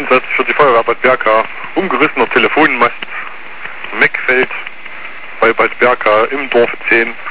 Einsatz für die Feuerwehr Bad Berka. Umgerissener Telefonmast, Wegfeld bei Bad Berka im Dorf 10.